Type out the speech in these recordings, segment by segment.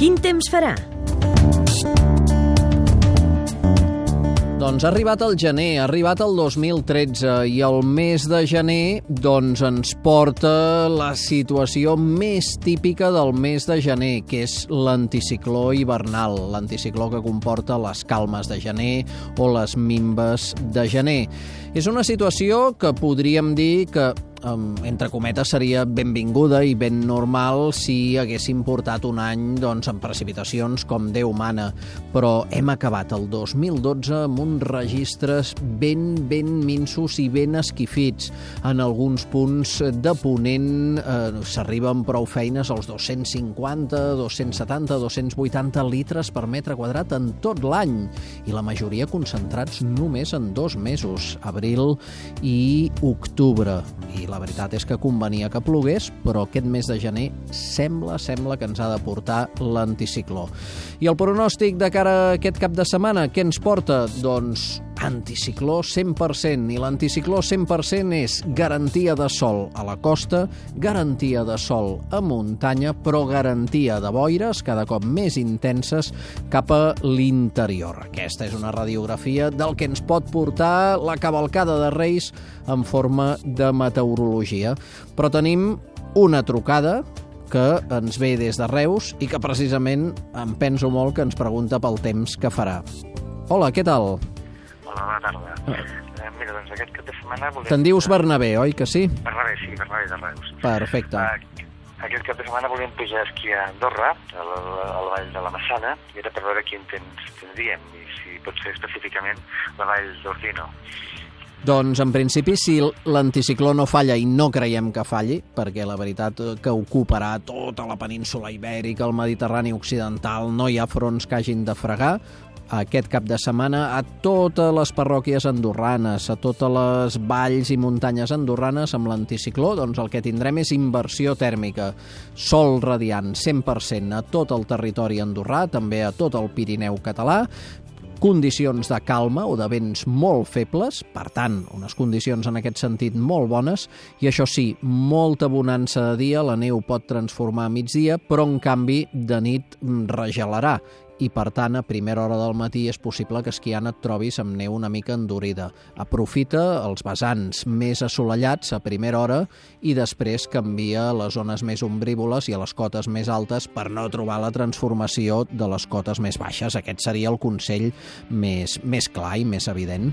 Quin temps farà? Doncs ha arribat el gener, ha arribat el 2013 i el mes de gener ens porta la situació més típica del mes de gener, que és l'anticicló hivernal, l'anticicló que comporta les calmes de gener o les minves de gener. És una situació que podríem dir que entre cometes, seria benvinguda i ben normal si haguéssim portat un any amb precipitacions com Déu mana. Però hem acabat el 2012 amb uns registres ben minsos i ben esquifits. En alguns punts de ponent s'arriba amb prou feines als 250, 270, 280 litres per metre quadrat en tot l'any, i la majoria concentrats només en 2 mesos, abril i octubre. I la veritat és que convenia que plogués, però aquest mes de gener sembla que ens ha de portar l'anticicló. I el pronòstic de cara a aquest cap de setmana, què ens porta? Doncs anticicló 100%, i l'anticicló 100% és garantia de sol a la costa, garantia de sol a muntanya, però garantia de boires cada cop més intenses cap a l'interior. Aquesta és una radiografia del que ens pot portar la cavalcada de Reis en forma de meteorologia. Però tenim una trucada que ens ve des de Reus i que precisament em penso molt que ens pregunta pel temps que farà. Hola, què tal? Hola, bona tarda. Mira, doncs aquest cap de setmana... Te'n dius Bernabé, oi que sí? Bernabé, sí, Bernabé de Reus. Perfecte. Aquest cap de setmana volíem pujar a esquiar a Andorra, a la vall de la Massana, i era per veure quin temps tindríem, i si pot ser específicament la vall d'Ordino. Doncs, en principi, si l'anticicló no falla, i no creiem que falli, perquè la veritat que ocuparà tota la península ibèrica, el Mediterrani occidental, no hi ha fronts que hagin de fregar, aquest cap de setmana a totes les parròquies andorranes, a totes les valls i muntanyes andorranes amb l'anticicló, doncs el que tindrem és inversió tèrmica. Sol radiant 100% a tot el territori andorrà, també a tot el Pirineu català, condicions de calma o de vents molt febles, per tant, unes condicions en aquest sentit molt bones, i això sí, molta bonança de dia, la neu pot transformar a migdia, però en canvi de nit regelarà, i per tant a primera hora del matí és possible que esquiant et trobis amb neu una mica endurida. Aprofita els vessants més assolellats a primera hora i després canvia a les zones més ombrívoles i a les cotes més altes per no trobar la transformació de les cotes més baixes. Aquest seria el consell més clar i més evident.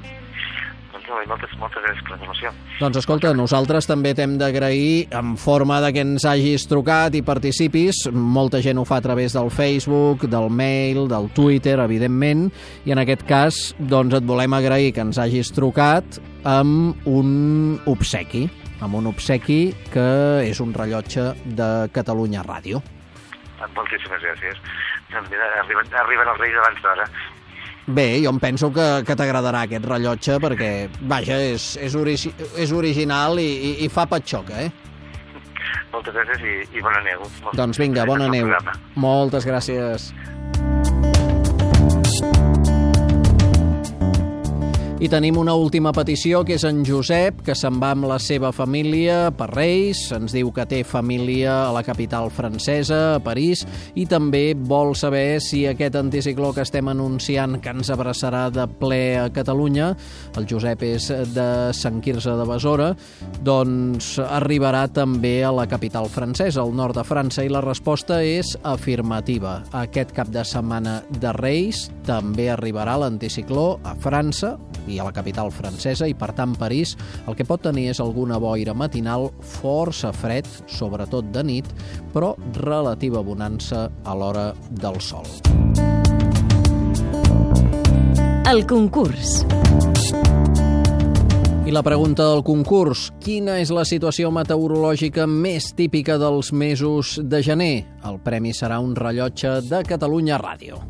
Moltes gràcies per la informació. Doncs escolta, nosaltres també t'hem d'agrair en forma de que ens hagis trucat i participis. Molta gent ho fa a través del Facebook, del mail, del Twitter, evidentment, i en aquest cas doncs et volem agrair que ens hagis trucat amb un obsequi, que és un rellotge de Catalunya Ràdio. Moltíssimes gràcies. Arriben els Reis abans d'hora. Bé, jo em penso que t'agradarà aquest rellotge perquè, vaja, és original i fa patxoca, Moltes gràcies i bona neu. Doncs vinga, bona neu. Moltes gràcies. I tenim una última petició, que és en Josep, que se'n va amb la seva família per Reis, ens diu que té família a la capital francesa, a París, i també vol saber si aquest anticicló que estem anunciant, que ens abraçarà de ple a Catalunya, el Josep és de Sant Quirze de Besora, doncs arribarà també a la capital francesa, al nord de França, i la resposta és afirmativa. Aquest cap de setmana de Reis també arribarà l'anticicló a França, i a la capital francesa, i per tant París el que pot tenir és alguna boira matinal, força fred, sobretot de nit, però relativa bonança a l'hora del sol. El concurs. I la pregunta del concurs: quina és la situació meteorològica més típica dels mesos de gener? El premi serà un rellotge de Catalunya Ràdio.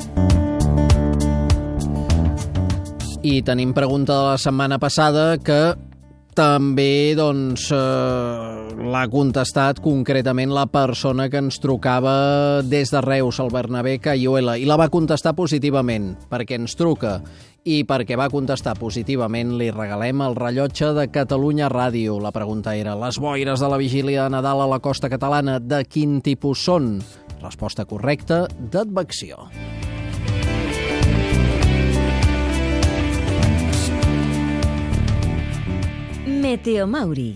I tenim pregunta de la setmana passada que també l'ha contestat concretament la persona que ens trucava des de Reus, el Bernabé Cayuela, i la va contestar positivament, perquè ens truca i perquè va contestar positivament li regalem el rellotge de Catalunya Ràdio. La pregunta era: les boires de la vigília de Nadal a la costa catalana de quin tipus són? Resposta correcta d'advecció. Meteomauri.